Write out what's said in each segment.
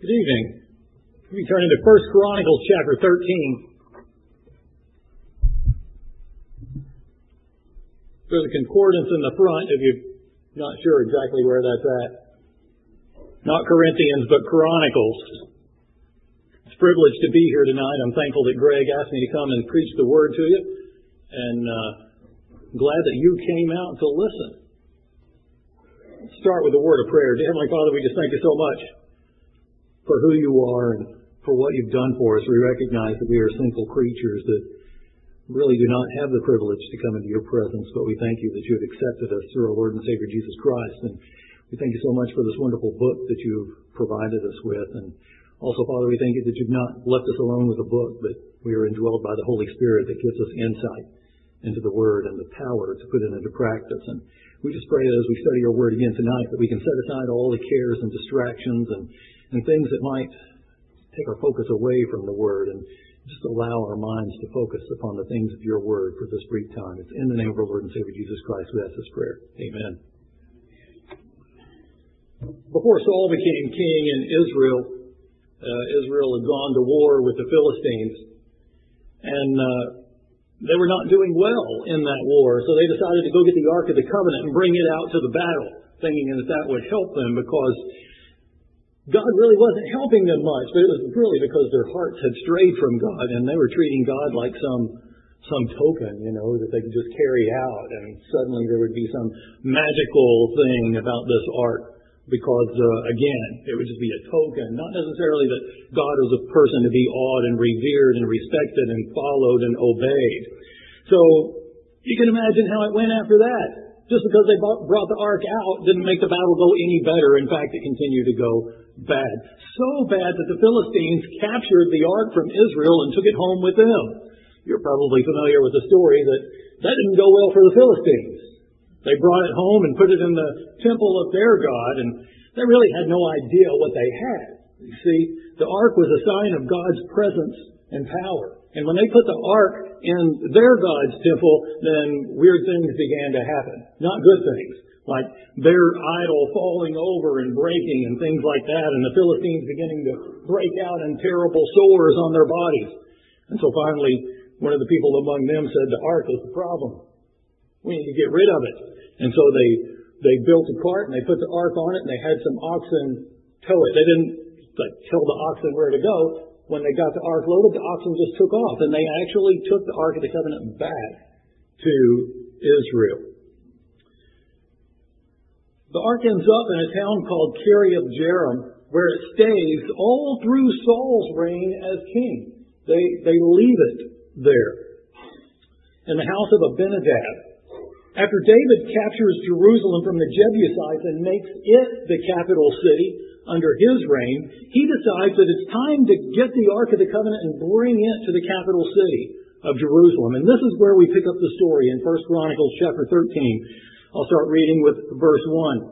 Good evening. We turn into 1 Chronicles chapter 13. There's a concordance in the front if you're not sure exactly where that's at. Not Corinthians, but Chronicles. It's a privilege to be here tonight. I'm thankful that Greg asked me to come and preach the word to you. And I'm glad that you came out to listen. Let's start with a word of prayer. Dear Heavenly Father, we just thank you so much for who you are and for what you've done for us. We recognize that we are sinful creatures that really do not have the privilege to come into your presence, but we thank you that you have accepted us through our Lord and Savior Jesus Christ. And we thank you so much for this wonderful book that you've provided us with. And also, Father, we thank you that you've not left us alone with a book, but we are indwelled by the Holy Spirit that gives us insight into the Word and the power to put it into practice. And we just pray that as we study your Word again tonight, that we can set aside all the cares and distractions and things that might take our focus away from the Word and just allow our minds to focus upon the things of your Word for this brief time. It's in the name of our Lord and Savior Jesus Christ we ask this prayer. Amen. Before Saul became king in Israel, Israel had gone to war with the Philistines, and they were not doing well in that war, so they decided to go get the Ark of the Covenant and bring it out to the battle, thinking that that would help them because God really wasn't helping them much, but it was really because their hearts had strayed from God, and they were treating God like some token, that they could just carry out, and suddenly there would be some magical thing about this ark, because, again, it would just be a token, not necessarily that God was a person to be awed and revered and respected and followed and obeyed. So, you can imagine how it went after that. Just because they brought the ark out didn't make the battle go any better. In fact, it continued to go bad. So bad that the Philistines captured the ark from Israel and took it home with them. You're probably familiar with the story that didn't go well for the Philistines. They brought it home and put it in the temple of their God, and they really had no idea what they had. You see, the ark was a sign of God's presence and power. And when they put the ark in their God's temple, then weird things began to happen. Not good things, like their idol falling over and breaking and things like that, and the Philistines beginning to break out in terrible sores on their bodies. And so finally, one of the people among them said, the ark is the problem. We need to get rid of it. And so they built a cart and they put the ark on it and they had some oxen tow it. They didn't tell the oxen where to go. When they got the ark loaded, the oxen just took off, and they actually took the Ark of the Covenant back to Israel. The ark ends up in a town called Kiriath Jearim, where it stays all through Saul's reign as king. They leave it there in the house of Abinadab. After David captures Jerusalem from the Jebusites and makes it the capital city under his reign, he decides that it's time to get the Ark of the Covenant and bring it to the capital city of Jerusalem. And this is where we pick up the story in 1 Chronicles chapter 13. I'll start reading with verse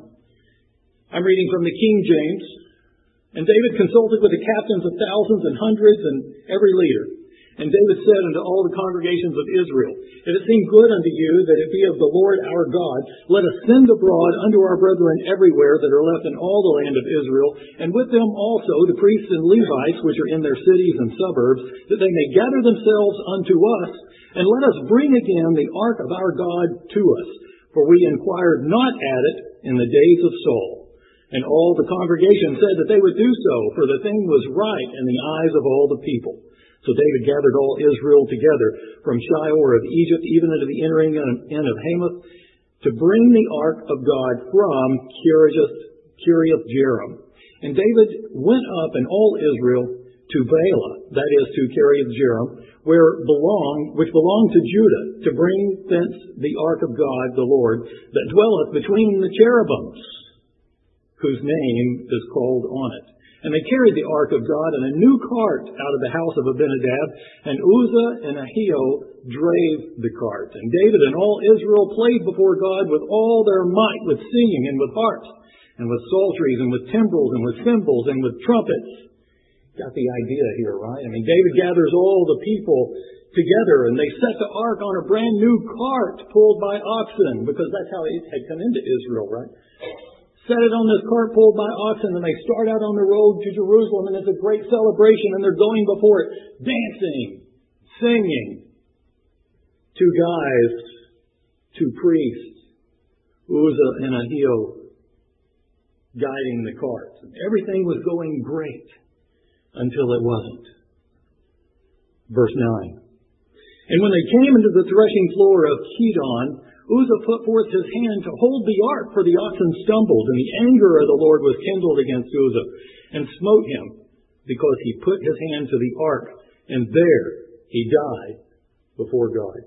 1. I'm reading from the King James. And David consulted with the captains of thousands and hundreds and every leader. And David said unto all the congregations of Israel, if it seem good unto you that it be of the Lord our God, let us send abroad unto our brethren everywhere that are left in all the land of Israel, and with them also the priests and Levites which are in their cities and suburbs, that they may gather themselves unto us, and let us bring again the ark of our God to us. For we inquired not at it in the days of Saul. And all the congregation said that they would do so, for the thing was right in the eyes of all the people. So David gathered all Israel together from Shior of Egypt, even unto the entering in of Hamath, to bring the ark of God from Kiriath Jearim. And David went up and all Israel to Baalah, that is to Kiriath Jearim, which belonged to Judah, to bring thence the ark of God, the Lord, that dwelleth between the cherubims, whose name is called on it. And they carried the ark of God in a new cart out of the house of Abinadab, and Uzzah and Ahio drave the cart. And David and all Israel played before God with all their might, with singing and with harps, and with psalteries, and with timbrels, and with cymbals, and with trumpets. Got the idea here, right? I mean, David gathers all the people together, and they set the ark on a brand new cart pulled by oxen, because that's how it had come into Israel, right? set it on this cart pulled by oxen, and they start out on the road to Jerusalem, and it's a great celebration, and they're going before it, dancing, singing. 2 guys, 2 priests, Uzzah and Ahio, guiding the carts. And everything was going great until it wasn't. Verse 9. And when they came into the threshing floor of Kidon, Uzzah put forth his hand to hold the ark, for the oxen stumbled, and the anger of the Lord was kindled against Uzzah, and smote him, because he put his hand to the ark, and there he died before God.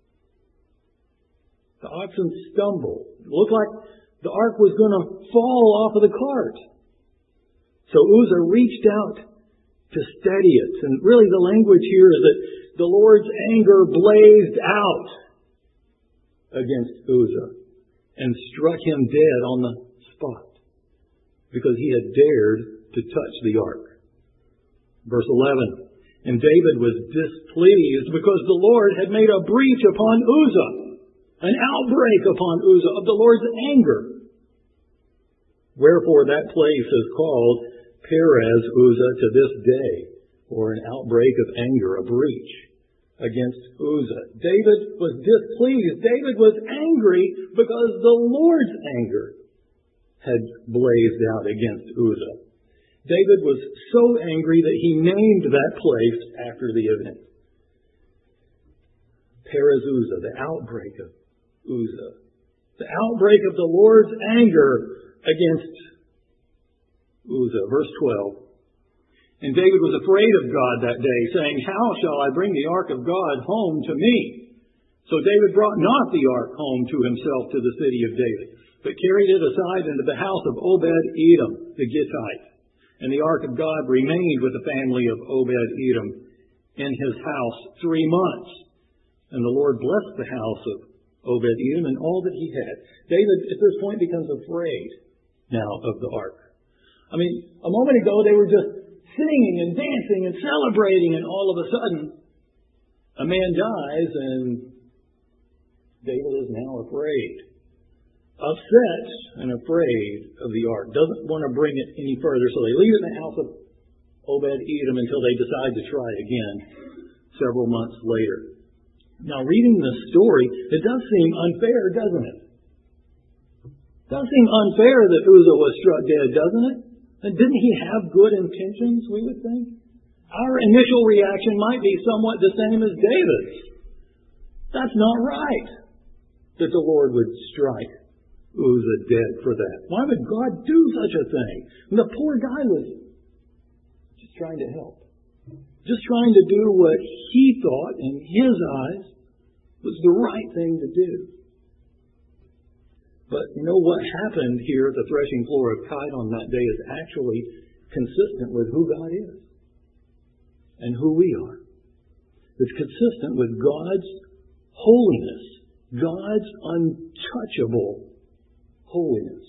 The oxen stumbled. It looked like the ark was going to fall off of the cart. So Uzzah reached out to steady it. And really the language here is that the Lord's anger blazed out against Uzzah and struck him dead on the spot because he had dared to touch the ark. Verse 11. And David was displeased because the Lord had made a breach upon Uzzah, an outbreak upon Uzzah of the Lord's anger. Wherefore that place is called Perez Uzzah to this day, or an outbreak of anger, a breach against Uzzah. David was displeased. David was angry because the Lord's anger had blazed out against Uzzah. David was so angry that he named that place after the event. Perez Uzzah, the outbreak of Uzzah. The outbreak of the Lord's anger against Uzzah. Verse 12. And David was afraid of God that day, saying, How shall I bring the ark of God home to me? So David brought not the ark home to himself to the city of David, but carried it aside into the house of Obed-Edom, the Gittite. And the ark of God remained with the family of Obed-Edom in his house 3 months. And the Lord blessed the house of Obed-Edom and all that he had. David, at this point, becomes afraid now of the ark. I mean, a moment ago they were just singing and dancing and celebrating, and all of a sudden a man dies and David is now afraid. Upset and afraid of the ark. Doesn't want to bring it any further, so they leave it in the house of Obed-Edom until they decide to try again several months later. Now, reading this story, it does seem unfair, doesn't it? It does seem unfair that Uzzah was struck dead, doesn't it? And didn't he have good intentions, we would think? Our initial reaction might be somewhat the same as David's. That's not right that the Lord would strike Uzzah dead for that. Why would God do such a thing? And the poor guy was just trying to help. Just trying to do what he thought, in his eyes, was the right thing to do. But you know what happened here at the threshing floor of Kidon that day is actually consistent with who God is and who we are. It's consistent with God's holiness, God's untouchable holiness.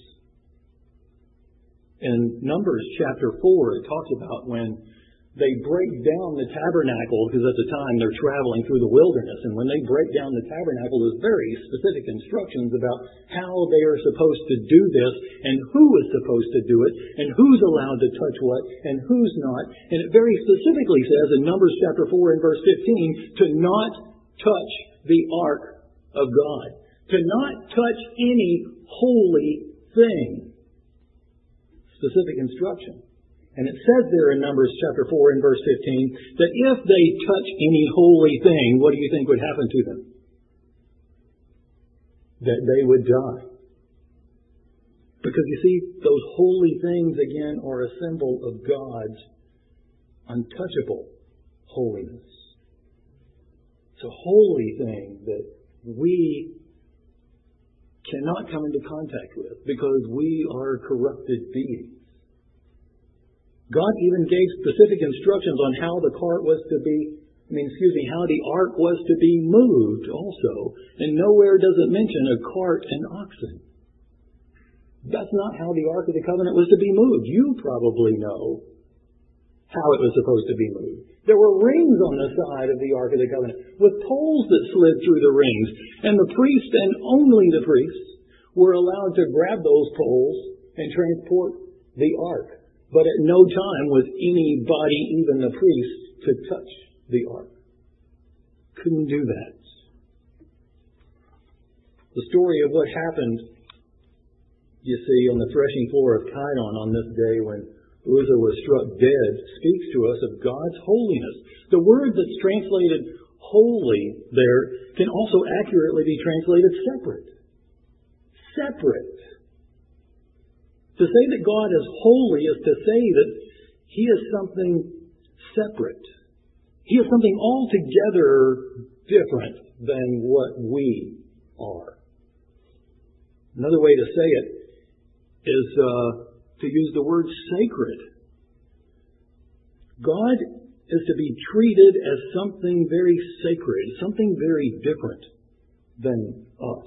In Numbers chapter 4, it talks about when they break down the tabernacle, because at the time they're traveling through the wilderness, and when they break down the tabernacle, there's very specific instructions about how they are supposed to do this, and who is supposed to do it, and who's allowed to touch what, and who's not. And it very specifically says in Numbers chapter 4 and verse 15, to not touch the ark of God, to not touch any holy thing. Specific instruction. And it says there in Numbers chapter 4 and verse 15 that if they touch any holy thing, what do you think would happen to them? That they would die. Because you see, those holy things again are a symbol of God's untouchable holiness. It's a holy thing that we cannot come into contact with because we are corrupted beings. God even gave specific instructions on how the cart was to be, how the ark was to be moved also. And nowhere does it mention a cart and oxen. That's not how the Ark of the Covenant was to be moved. You probably know how it was supposed to be moved. There were rings on the side of the Ark of the Covenant with poles that slid through the rings. And the priest and only the priests were allowed to grab those poles and transport the ark. But at no time was anybody, even the priest, to touch the ark. Couldn't do that. The story of what happened, you see, on the threshing floor of Kidon on this day when Uzzah was struck dead speaks to us of God's holiness. The word that's translated holy there can also accurately be translated separate. Separate. To say that God is holy is to say that He is something separate. He is something altogether different than what we are. Another way to say it is to use the word sacred. God is to be treated as something very sacred, something very different than us.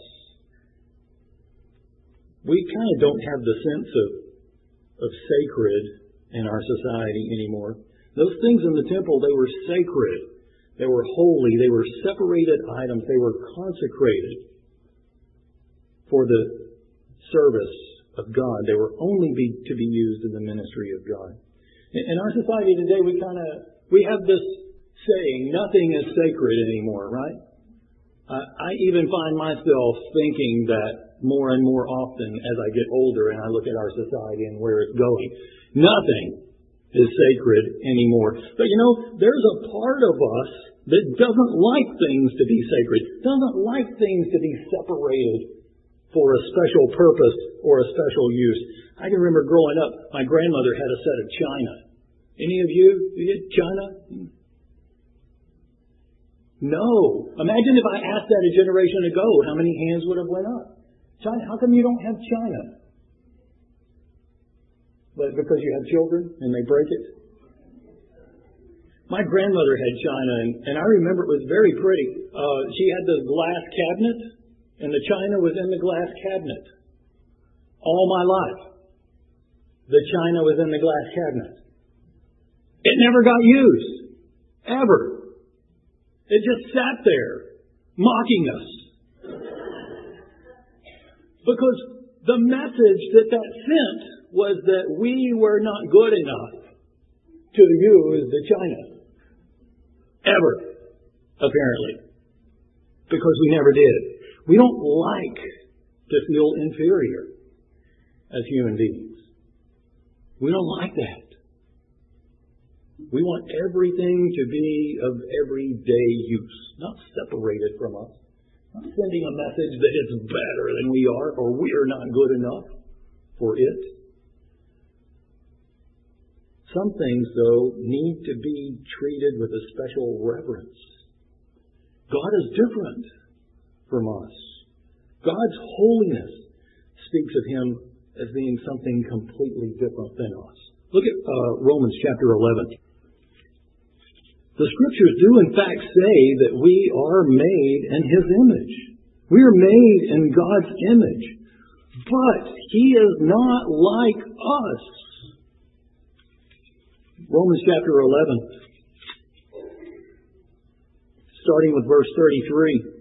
We kind of don't have the sense of sacred in our society anymore. Those things in the temple, they were sacred. They were holy. They were separated items. They were consecrated for the service of God. They were only to be used in the ministry of God. In our society today, we have this saying, nothing is sacred anymore, right? I even find myself thinking that more and more often as I get older and I look at our society and where it's going. Nothing is sacred anymore. But there's a part of us that doesn't like things to be sacred, doesn't like things to be separated for a special purpose or a special use. I can remember growing up, my grandmother had a set of china. Any of you had china? No. Imagine if I asked that a generation ago, how many hands would have went up? China, how come you don't have china? But because you have children and they break it? My grandmother had china, and I remember it was very pretty. She had this glass cabinet, and the china was in the glass cabinet. All my life, the china was in the glass cabinet. It never got used. Ever. It just sat there, mocking us. Because the message that sent was that we were not good enough to use the china. Ever. Apparently. Because we never did. We don't like to feel inferior as human beings. We don't like that. We want everything to be of everyday use, not separated from us, not sending a message that it's better than we are or we're not good enough for it. Some things, though, need to be treated with a special reverence. God is different from us. God's holiness speaks of Him as being something completely different than us. Look at Romans chapter 11. The Scriptures do in fact say that we are made in His image. We are made in God's image. But He is not like us. Romans chapter 11, starting with verse 33.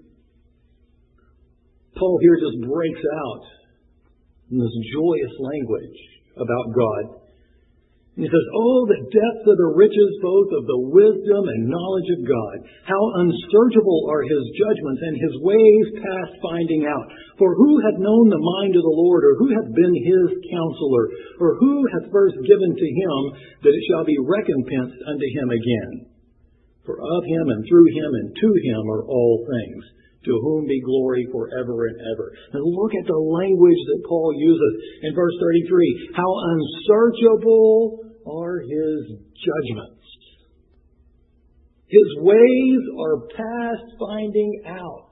Paul here just breaks out in this joyous language about God. And he says, oh, the depth of the riches both of the wisdom and knowledge of God. How unsearchable are His judgments and His ways past finding out. For who hath known the mind of the Lord, or who hath been His counselor, or who hath first given to Him that it shall be recompensed unto Him again? For of Him and through Him and to Him are all things, to whom be glory forever and ever. And look at the language that Paul uses in verse 33. How unsearchable are His judgments. His ways are past finding out.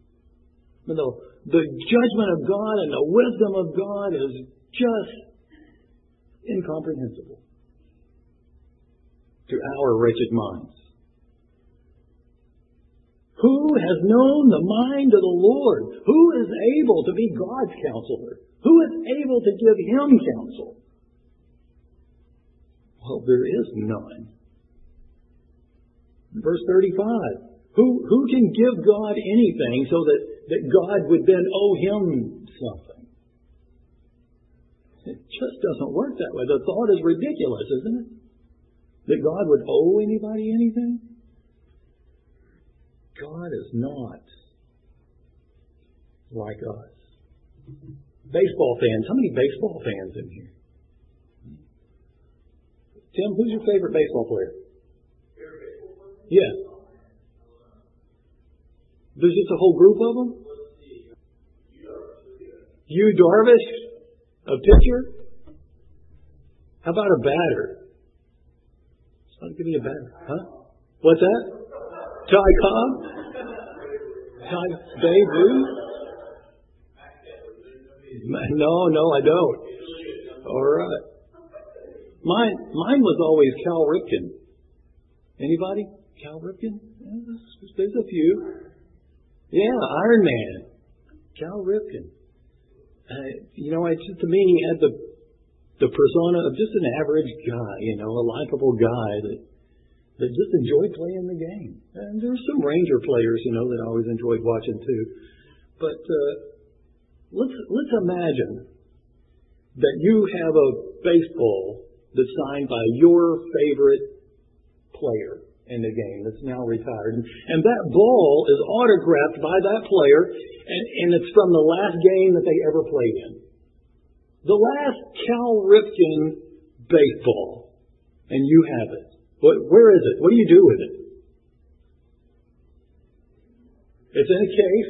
The judgment of God and the wisdom of God is just incomprehensible to our wretched minds. Who has known the mind of the Lord? Who is able to be God's counselor? Who is able to give Him counsel? Well, there is none. Verse 35. Who can give God anything so that God would then owe Him something? It just doesn't work that way. The thought is ridiculous, isn't it? That God would owe anybody anything? God is not like us. Baseball fans. How many baseball fans in here? Tim, who's your favorite baseball player? Yeah. There's just a whole group of them? Yu Darvish? A pitcher? How about a batter? I'll give you a batter. Huh? What's that? Ty Cobb? Babe Ruth? No, I don't. All right. Mine was always Cal Ripken. Anybody? Cal Ripken? There's a few. Yeah, Iron Man. Cal Ripken. To me, he had the persona of just an average guy, a likable guy that just enjoyed playing the game. And there were some Ranger players, that I always enjoyed watching too. But let's imagine that you have a baseball that's signed by your favorite player in the game that's now retired. And that ball is autographed by that player, and it's from the last game that they ever played in. The last Cal Ripken baseball. And you have it. Where is it? What do you do with it? It's in a case.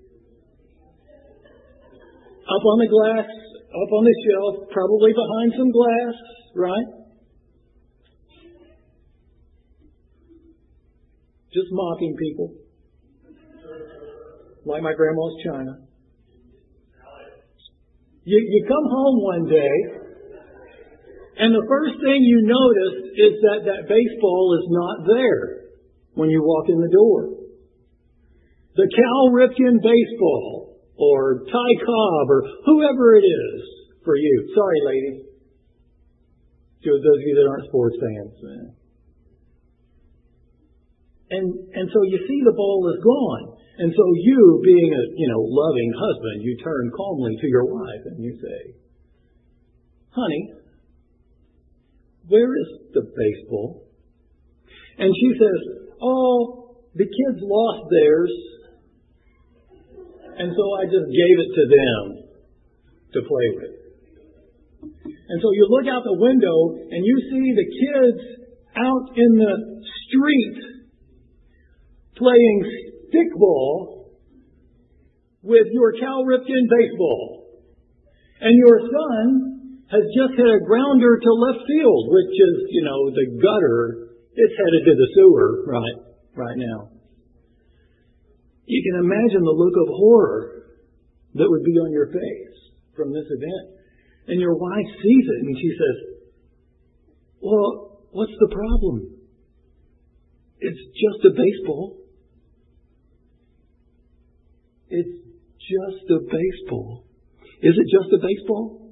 Up on the glass, up on the shelf, probably behind some glass, right? Just mocking people. Like my grandma's china. You come home one day, and the first thing you notice is that baseball is not there when you walk in the door. The Cal Ripken baseball, or Ty Cobb, or whoever it is for you. Sorry, lady. To those of you that aren't sports fans. And so you see the ball is gone. And so you, being a loving husband, you turn calmly to your wife and you say, honey, where is the baseball? And she says, oh, the kids lost theirs. And so I just gave it to them to play with. And so you look out the window and you see the kids out in the street playing stickball with your Cal Ripken baseball. And your son has just hit a grounder to left field, which is, the gutter. It's headed to the sewer right now. You can imagine the look of horror that would be on your face from this event. And your wife sees it and she says, well, what's the problem? It's just a baseball. It's just a baseball. Is it just a baseball?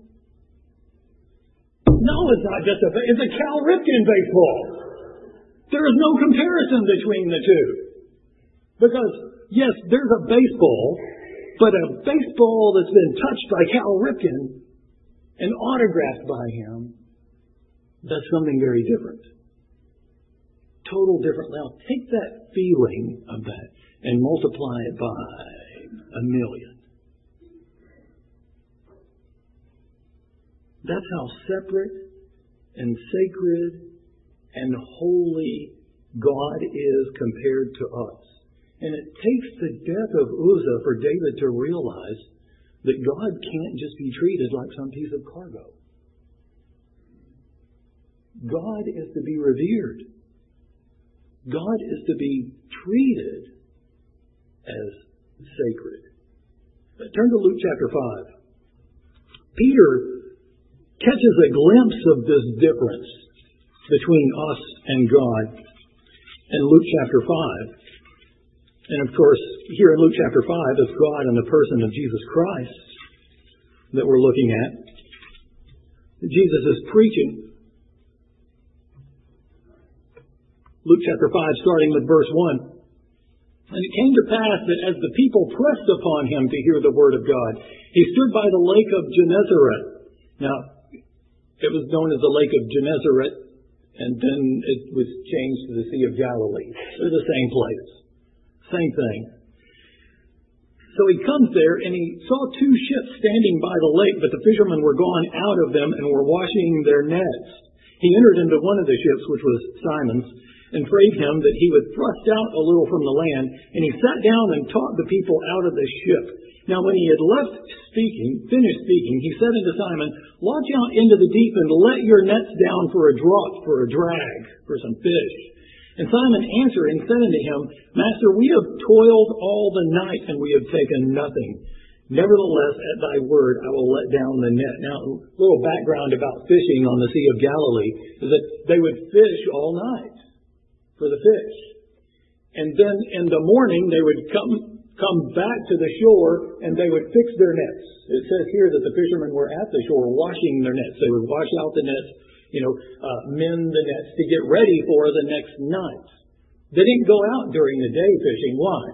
No, it's not just it's a Cal Ripken baseball. There is no comparison between the two. Because, yes, there's a baseball, but a baseball that's been touched by Cal Ripken and autographed by him, that's something very different. Total different. Now, take that feeling of that and multiply it by 1 million. That's how separate and sacred and holy God is compared to us. And it takes the death of Uzzah for David to realize that God can't just be treated like some piece of cargo. God is to be revered. God is to be treated as sacred. Turn to Luke chapter 5. Peter catches a glimpse of this difference between us and God in Luke chapter 5. And of course, here in Luke chapter 5, it's God in the person of Jesus Christ that we're looking at. Jesus is preaching. Luke chapter 5, starting with verse 1. And it came to pass that as the people pressed upon him to hear the word of God, he stood by the lake of Gennesaret. Now, It was known as the Lake of Gennesaret, and then it was changed to the Sea of Galilee. They're the same place. Same thing. So he comes there, and he saw two ships standing by the lake, but the fishermen were gone out of them and were washing their nets. He entered into one of the ships, which was Simon's, and prayed him that he would thrust out a little from the land, and he sat down and taught the people out of the ship. Now when he had finished speaking, he said unto Simon, Launch out into the deep and let your nets down for a draught, for a drag, for some fish. And Simon answered and said unto him, Master, we have toiled all the night, and we have taken nothing. Nevertheless, at thy word, I will let down the net. Now, a little background about fishing on the Sea of Galilee is that they would fish all night for the fish. And then in the morning, they would come back to the shore, and they would fix their nets. It says here that the fishermen were at the shore washing their nets. They would wash out the nets, mend the nets to get ready for the next night. They didn't go out during the day fishing. Why?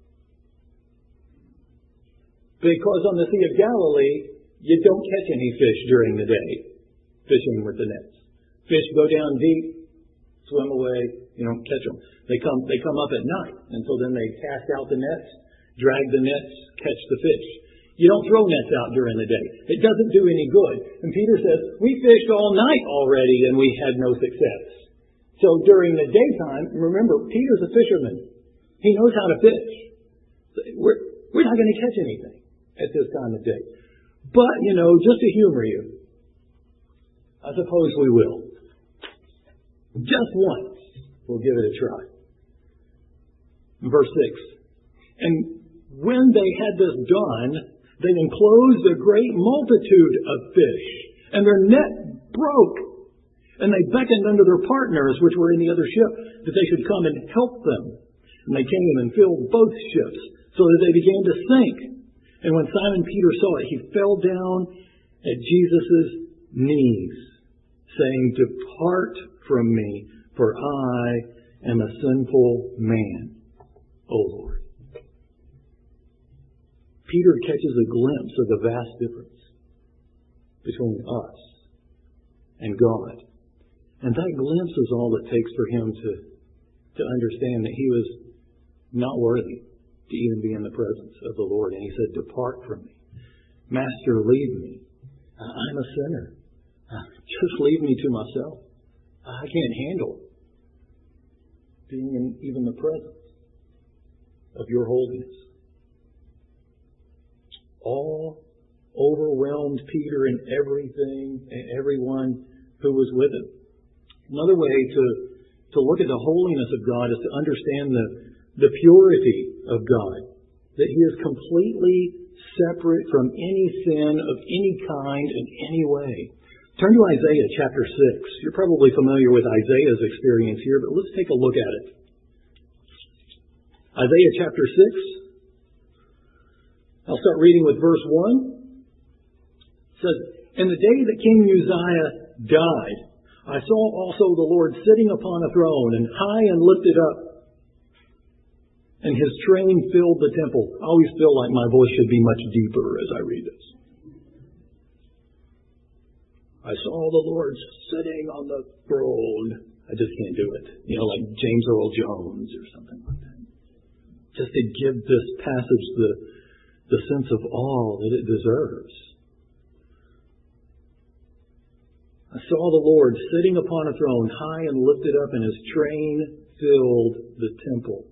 Because on the Sea of Galilee, you don't catch any fish during the day fishing with the nets. Fish go down deep, swim away, you don't catch them. They come up at night, and so then they cast out the nets, drag the nets, catch the fish. You don't throw nets out during the day. It doesn't do any good. And Peter says, we fished all night already and we had no success. So during the daytime, remember, Peter's a fisherman. He knows how to fish. We're not going to catch anything at this time of day. But, just to humor you, I suppose we will. Just once, we'll give it a try. Verse 6. And when they had this done, they enclosed a great multitude of fish, and their net broke. And they beckoned unto their partners, which were in the other ship, that they should come and help them. And they came and filled both ships, so that they began to sink. And when Simon Peter saw it, he fell down at Jesus' knees, saying, Depart from me, for I am a sinful man, O Lord. Peter catches a glimpse of the vast difference between us and God. And that glimpse is all it takes for him to understand that he was not worthy to even be in the presence of the Lord. And he said, Depart from me. Master, leave me. I'm a sinner. Just leave me to myself. I can't handle being in even the presence of your holiness. All overwhelmed Peter and everything and everyone who was with him. Another way to look at the holiness of God is to understand the purity of God. That He is completely separate from any sin of any kind in any way. Turn to Isaiah chapter 6. You're probably familiar with Isaiah's experience here, but let's take a look at it. Isaiah chapter 6. I'll start reading with verse 1. It says, In the day that King Uzziah died, I saw also the Lord sitting upon a throne, and high and lifted up, and His train filled the temple. I always feel like my voice should be much deeper as I read this. I saw the Lord sitting on the throne. I just can't do it. Like James Earl Jones or something like that. Just to give this passage the sense of awe that it deserves. I saw the Lord sitting upon a throne, high and lifted up, and His train filled the temple.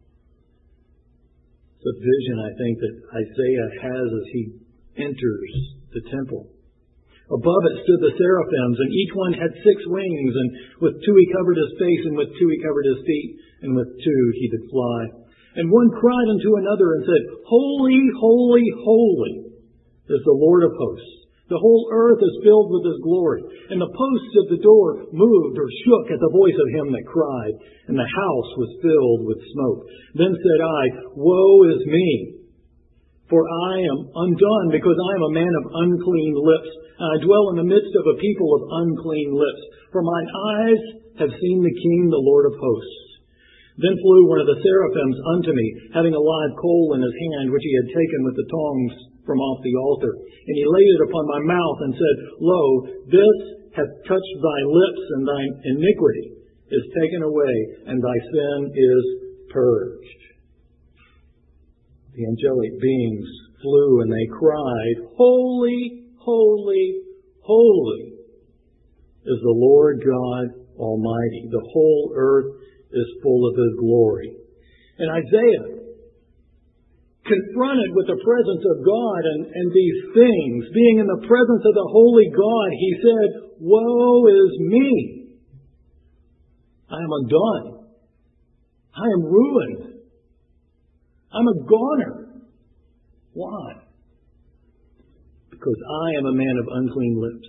It's a vision, I think, that Isaiah has as he enters the temple. Above it stood the seraphims, and each one had 6 wings, and with 2 he covered his face, and with 2 he covered his feet, and with 2 he did fly. And one cried unto another and said, Holy, holy, holy is the Lord of hosts. The whole earth is filled with His glory. And the posts of the door moved or shook at the voice of him that cried, and the house was filled with smoke. Then said I, Woe is me! For I am undone, because I am a man of unclean lips, and I dwell in the midst of a people of unclean lips. For mine eyes have seen the King, the Lord of hosts. Then flew one of the seraphims unto me, having a live coal in his hand, which he had taken with the tongs from off the altar. And he laid it upon my mouth, and said, Lo, this hath touched thy lips, and thine iniquity is taken away, and thy sin is purged. The angelic beings flew, and they cried, Holy, holy, holy is the Lord God Almighty. The whole earth is full of His glory. And Isaiah, confronted with the presence of God and these things, being in the presence of the holy God, he said, Woe is me! I am undone. I am ruined. I'm a goner. Why? Because I am a man of unclean lips.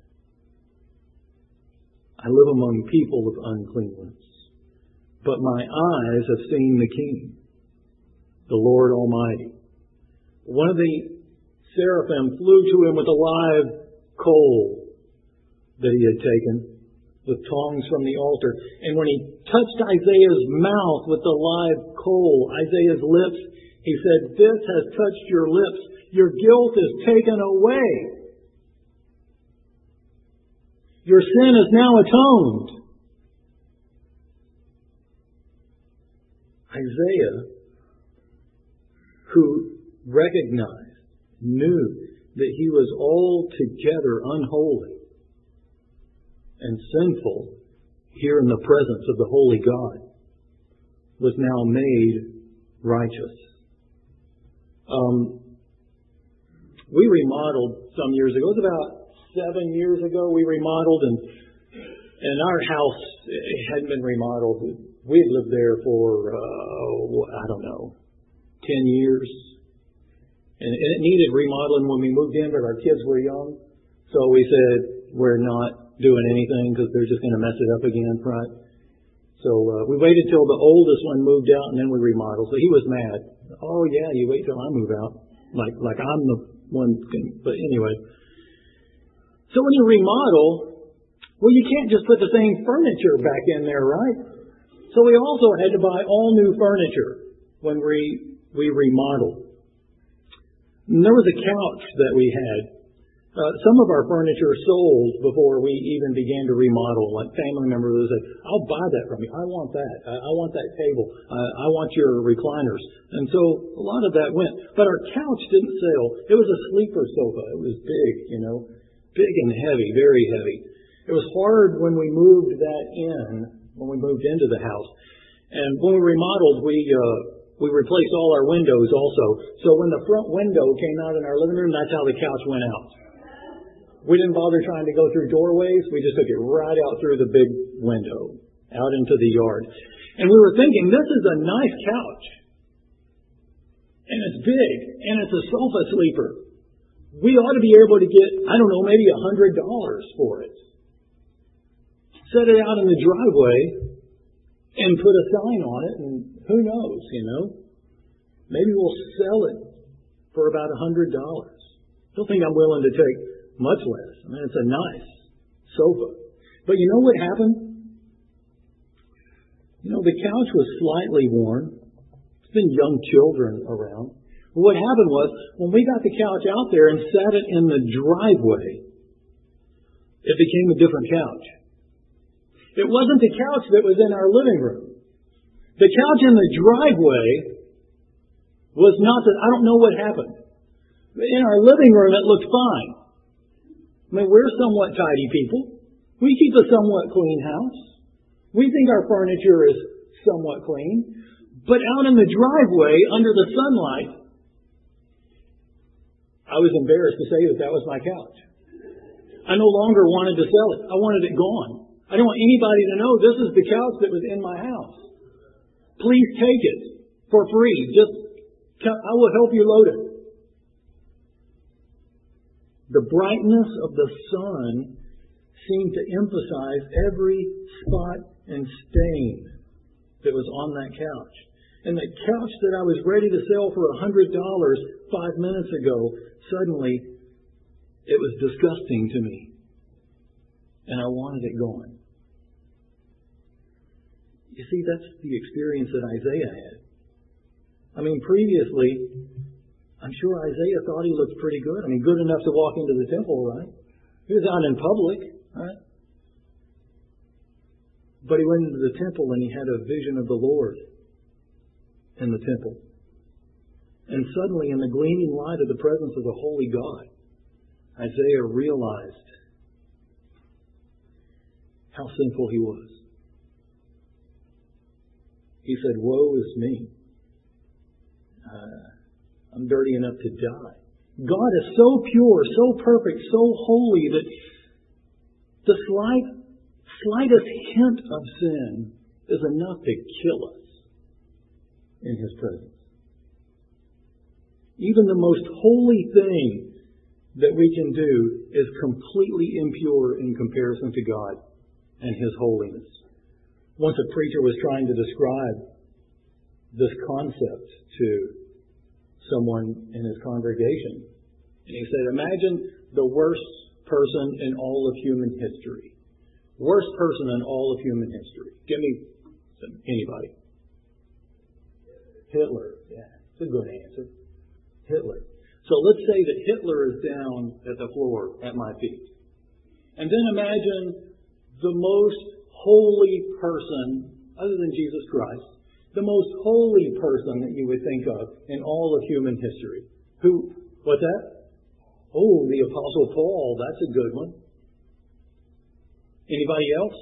I live among people of unclean lips. But my eyes have seen the King, the Lord Almighty. One of the seraphim flew to him with a live coal that he had taken, with tongs from the altar. And when he touched Isaiah's mouth with the live coal, Isaiah's lips, he said, This has touched your lips. Your guilt is taken away. Your sin is now atoned. Isaiah, who recognized, knew that he was altogether unholy and sinful here in the presence of the holy God, was now made righteous. We remodeled some years ago. It was about 7 years ago we remodeled, and our house hadn't been remodeled. We had lived there for, 10 years. And it needed remodeling when we moved in, but our kids were young. So we said, we're not doing anything because they're just going to mess it up again, right? So we waited till the oldest one moved out, and then we remodeled. So he was mad. Oh, yeah, you wait till I move out. Like I'm the one. But anyway. So when you remodel, well, you can't just put the same furniture back in there, right? So we also had to buy all new furniture when we remodeled. And there was a couch that we had. Some of our furniture sold before we even began to remodel. Like family members would say, I'll buy that from you. I want that. I want that table. I want your recliners. And so a lot of that went. But our couch didn't sell. It was a sleeper sofa. It was big, big and heavy, very heavy. It was hard when we moved that in, when we moved into the house. And when we remodeled, we replaced all our windows also. So when the front window came out in our living room, that's how the couch went out. We didn't bother trying to go through doorways. We just took it right out through the big window, out into the yard. And we were thinking, this is a nice couch. And it's big. And it's a sofa sleeper. We ought to be able to get, maybe $100 for it. Set it out in the driveway and put a sign on it, and who knows, Maybe we'll sell it for about $100. Don't think I'm willing to take much less. It's a nice sofa. But you know what happened? The couch was slightly worn. There's been young children around. But what happened was, when we got the couch out there and sat it in the driveway, it became a different couch. It wasn't the couch that was in our living room. The couch in the driveway was not that. I don't know what happened. In our living room, it looked fine. We're somewhat tidy people. We keep a somewhat clean house. We think our furniture is somewhat clean. But out in the driveway, under the sunlight, I was embarrassed to say that was my couch. I no longer wanted to sell it. I wanted it gone. I don't want anybody to know this is the couch that was in my house. Please take it for free. I will help you load it. The brightness of the sun seemed to emphasize every spot and stain that was on that couch. And the couch that I was ready to sell for $100 5 minutes ago, suddenly it was disgusting to me. And I wanted it gone. You see, that's the experience that Isaiah had. Previously, I'm sure Isaiah thought he looked pretty good. Good enough to walk into the temple, right? He was out in public. Right? But he went into the temple and he had a vision of the Lord in the temple. And suddenly, in the gleaming light of the presence of the holy God, Isaiah realized how sinful he was. He said, "Woe is me. I'm dirty enough to die." God is so pure, so perfect, so holy that the slightest hint of sin is enough to kill us in His presence. Even the most holy thing that we can do is completely impure in comparison to God and His holiness. Once a preacher was trying to describe this concept to someone in his congregation. And he said, imagine the worst person in all of human history. Worst person in all of human history. Give me anybody. Hitler. Yeah, it's a good answer. Hitler. So let's say that Hitler is down at the floor at my feet. And then imagine the most holy person, other than Jesus Christ, the most holy person that you would think of in all of human history. Who? What's that? Oh, the Apostle Paul. That's a good one. Anybody else?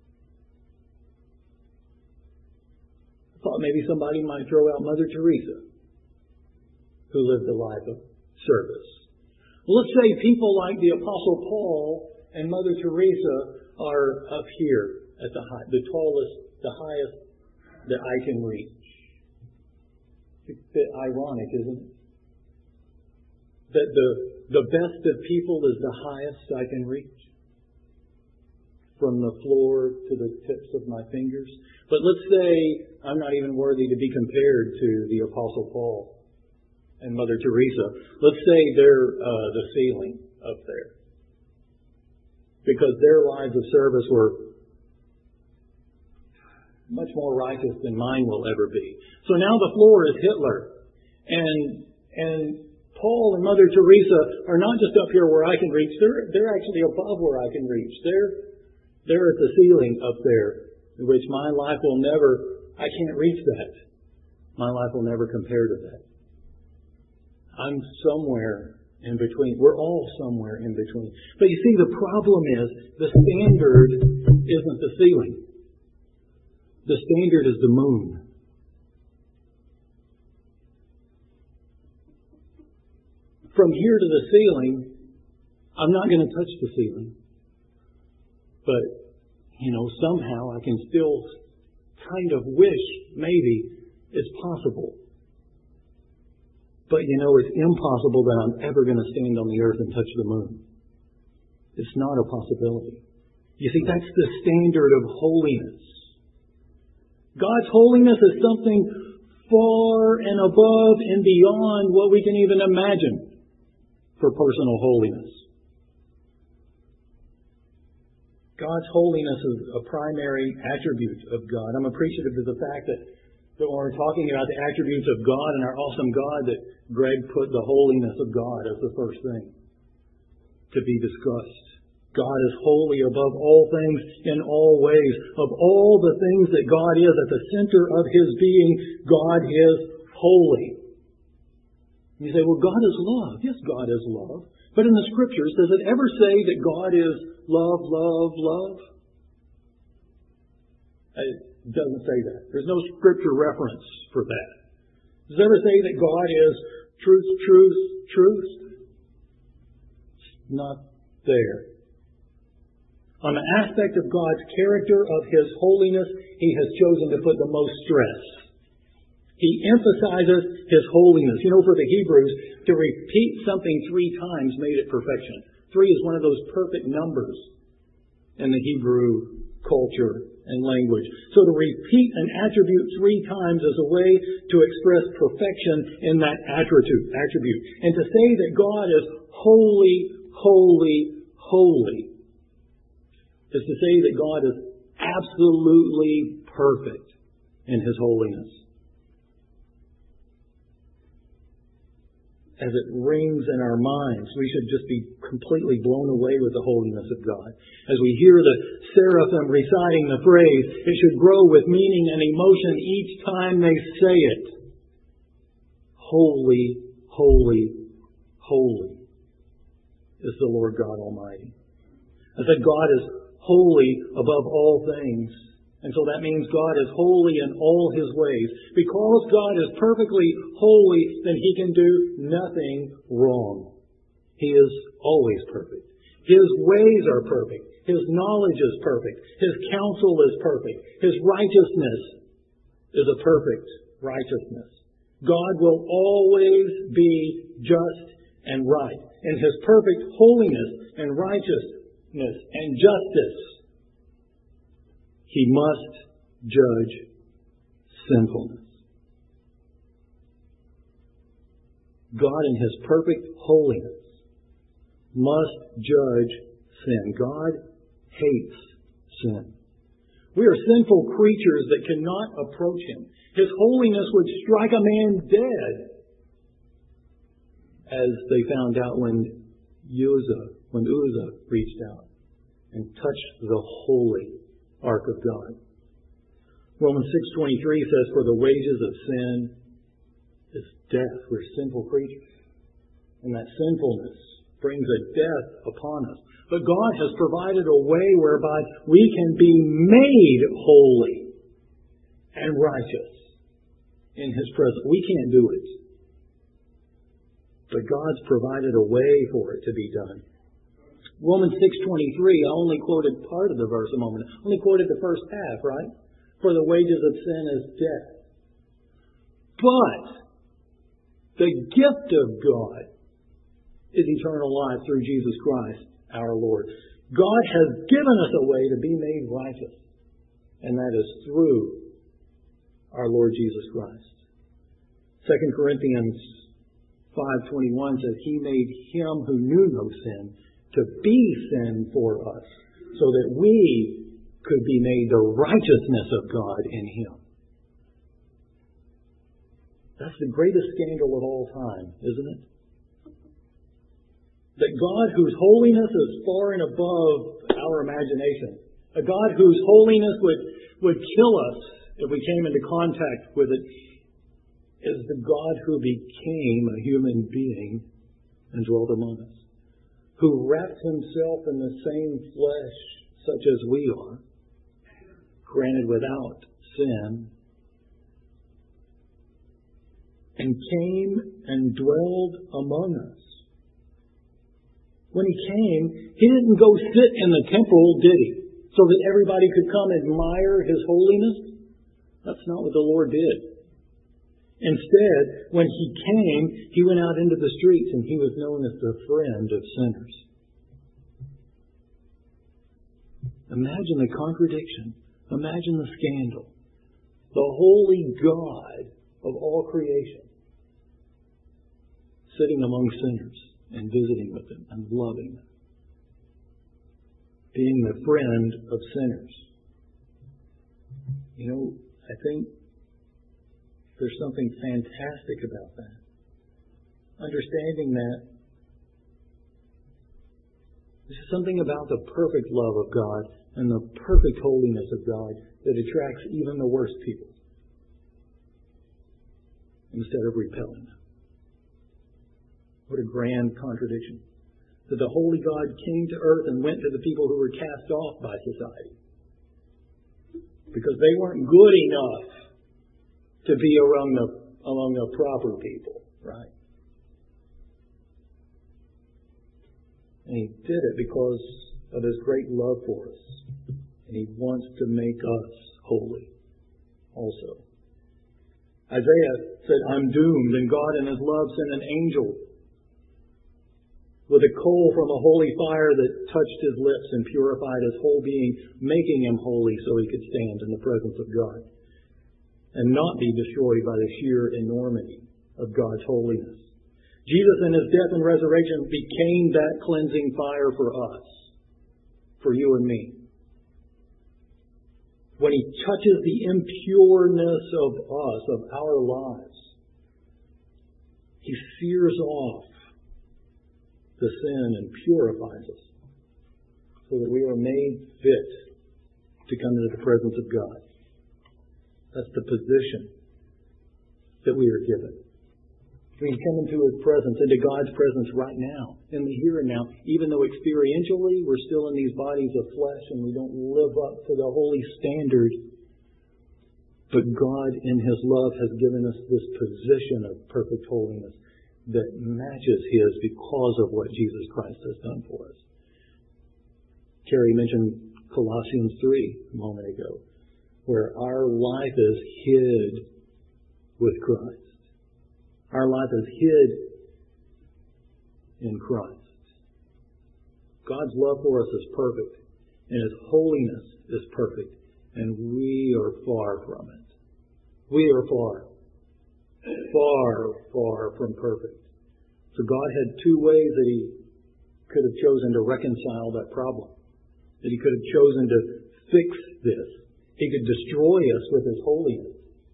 I thought maybe somebody might throw out Mother Teresa, who lived a life of service. Well, let's say people like the Apostle Paul and Mother Teresa are up here at the tallest, the highest that I can reach. It's a bit ironic, isn't it? That the best of people is the highest I can reach. From the floor to the tips of my fingers. But let's say I'm not even worthy to be compared to the Apostle Paul and Mother Teresa. Let's say they're the ceiling up there. Because their lives of service were much more righteous than mine will ever be. So now the floor is Hitler. And Paul and Mother Teresa are not just up here where I can reach. They're actually above where I can reach. They're at the ceiling up there, which my life will never, I can't reach that. My life will never compare to that. I'm somewhere in between. We're all somewhere in between. But you see, the problem is the standard isn't the ceiling. The standard is the moon. From here to the ceiling, I'm not going to touch the ceiling. But, somehow I can still kind of wish maybe it's possible. But, it's impossible that I'm ever going to stand on the earth and touch the moon. It's not a possibility. You see, that's the standard of holiness. God's holiness is something far and above and beyond what we can even imagine for personal holiness. God's holiness is a primary attribute of God. I'm appreciative of the fact that when we're talking about the attributes of God and our awesome God, that Greg put the holiness of God as the first thing to be discussed. God is holy above all things in all ways. Of all the things that God is at the center of His being, God is holy. You say, well, God is love. Yes, God is love. But in the Scriptures, does it ever say that God is love, love, love? It doesn't say that. There's no Scripture reference for that. Does it ever say that God is truth, truth, truth? It's not there. On the aspect of God's character, of His holiness, He has chosen to put the most stress. He emphasizes His holiness. For the Hebrews, to repeat something 3 times made it perfection. 3 is one of those perfect numbers in the Hebrew culture and language. So to repeat an attribute 3 times is a way to express perfection in that attribute. And to say that God is holy, holy, holy is to say that God is absolutely perfect in His holiness. as it rings in our minds. We should just be completely blown away with the holiness of God. As we hear the seraphim reciting the phrase, it should grow with meaning and emotion each time they say it. Holy, holy, holy is the Lord God Almighty. I said God is holy above all things. And so that means God is holy in all His ways. Because God is perfectly holy, then He can do nothing wrong. He is always perfect. His ways are perfect. His knowledge is perfect. His counsel is perfect. His righteousness is a perfect righteousness. God will always be just and right. In His perfect holiness and righteousness and justice, He must judge sinfulness. God in His perfect holiness must judge sin. God hates sin. We are sinful creatures that cannot approach Him. His holiness would strike a man dead, as they found out when Uzzah reached out and touched the holy Ark of God. Romans 6:23 says, "For the wages of sin is death." We're sinful creatures. And that sinfulness brings a death upon us. But God has provided a way whereby we can be made holy and righteous in His presence. We can't do it. But God's provided a way for it to be done. Romans 6:23, I only quoted part of the verse a moment. I only quoted the first half, right? For the wages of sin is death. But the gift of God is eternal life through Jesus Christ, our Lord. God has given us a way to be made righteous. And that is through our Lord Jesus Christ. 2 Corinthians 5:21 says, He made Him who knew no sin to be sin for us, so that we could be made the righteousness of God in Him. That's the greatest scandal of all time, isn't it? That God, whose holiness is far and above our imagination, a God whose holiness would kill us if we came into contact with it, is the God who became a human being and dwelt among us, who wrapped Himself in the same flesh such as we are, granted without sin, and came and dwelled among us. When He came, He didn't go sit in the temple, did He? So that everybody could come admire His holiness? That's not what the Lord did. Instead, when He came, He went out into the streets and He was known as the friend of sinners. Imagine the contradiction. Imagine the scandal. The holy God of all creation sitting among sinners and visiting with them and loving them. Being the friend of sinners. You know, I think there's something fantastic about that. Understanding that there's something about the perfect love of God and the perfect holiness of God that attracts even the worst people instead of repelling them. What a grand contradiction. That the holy God came to earth and went to the people who were cast off by society because they weren't good enough to be among the proper people, right? And He did it because of His great love for us. And He wants to make us holy also. Isaiah said, I'm doomed, and God in His love sent an angel with a coal from a holy fire that touched His lips and purified His whole being, making Him holy so He could stand in the presence of God and not be destroyed by the sheer enormity of God's holiness. Jesus in His death and resurrection became that cleansing fire for us, for you and me. When He touches the impureness of us, of our lives, He sears off the sin and purifies us so that we are made fit to come into the presence of God. That's the position that we are given. We can come into His presence, into God's presence right now, in the here and now, even though experientially we're still in these bodies of flesh and we don't live up to the holy standard. But God, in His love, has given us this position of perfect holiness that matches His because of what Jesus Christ has done for us. Carrie mentioned Colossians 3 a moment ago, where our life is hid with Christ. Our life is hid in Christ. God's love for us is perfect, and His holiness is perfect, and we are far from it. We are far from perfect. So God had two ways that He could have chosen to reconcile that problem, that He could have chosen to fix this. He could destroy us with His holiness,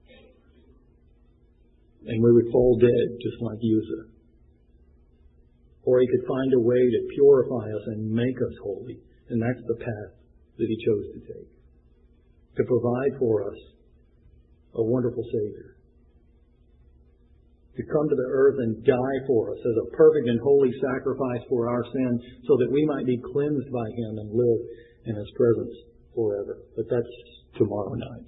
and we would fall dead just like Uzzah. Or He could find a way to purify us and make us holy. And that's the path that He chose to take. To provide for us a wonderful Savior. To come to the earth and die for us as a perfect and holy sacrifice for our sin so that we might be cleansed by Him and live in His presence forever. But that's tomorrow night.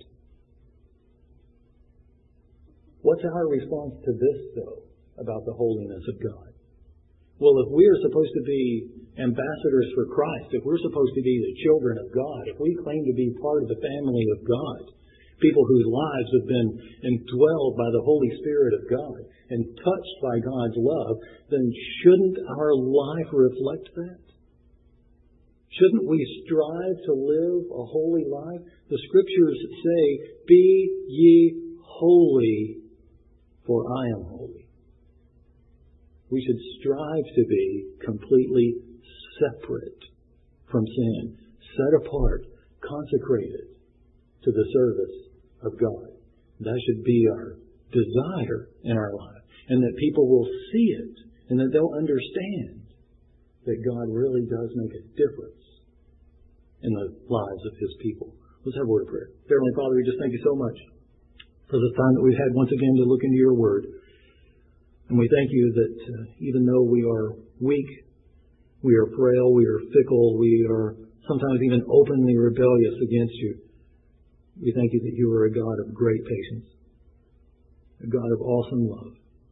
What's our response to this, though, about the holiness of God? Well, if we are supposed to be ambassadors for Christ, if we're supposed to be the children of God, if we claim to be part of the family of God, people whose lives have been indwelled by the Holy Spirit of God and touched by God's love, then shouldn't our life reflect that? Shouldn't we strive to live a holy life? The Scriptures say, "Be ye holy, for I am holy." We should strive to be completely separate from sin, set apart, consecrated to the service of God. That should be our desire in our life, and that people will see it, and that they'll understand that God really does make a difference in the lives of His people. Let's have a word of prayer. Dear Heavenly Father, we just thank You so much for the time that we've had once again to look into Your Word. And we thank You that even though we are weak, we are frail, we are fickle, we are sometimes even openly rebellious against You, we thank You that You are a God of great patience, a God of awesome love,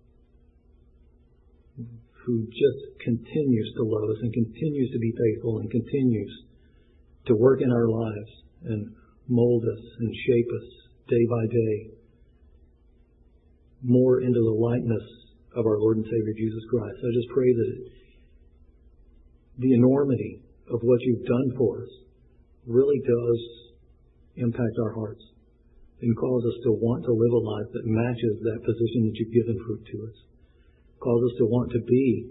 who just continues to love us and continues to be faithful and continues to work in our lives and mold us and shape us day by day more into the likeness of our Lord and Savior Jesus Christ. I just pray that the enormity of what You've done for us really does impact our hearts and cause us to want to live a life that matches that position that You've given to us. Cause us to want to be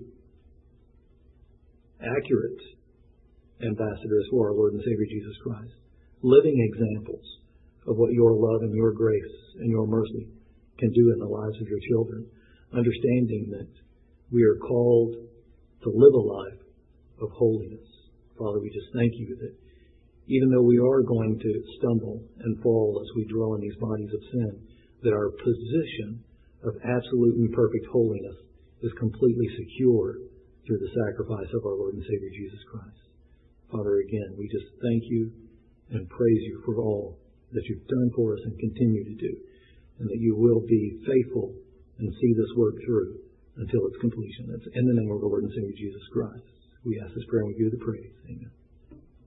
accurate ambassadors for our Lord and Savior Jesus Christ. Living examples of what Your love and Your grace and Your mercy can do in the lives of Your children. Understanding that we are called to live a life of holiness. Father, we just thank You that even though we are going to stumble and fall as we dwell in these bodies of sin, that our position of absolute and perfect holiness is completely secure through the sacrifice of our Lord and Savior Jesus Christ. Father, again, we just thank You and praise You for all that You've done for us and continue to do, and that You will be faithful and see this work through until its completion. That's in the name of our Lord and Savior Jesus Christ. We ask this prayer and we give You the praise. Amen.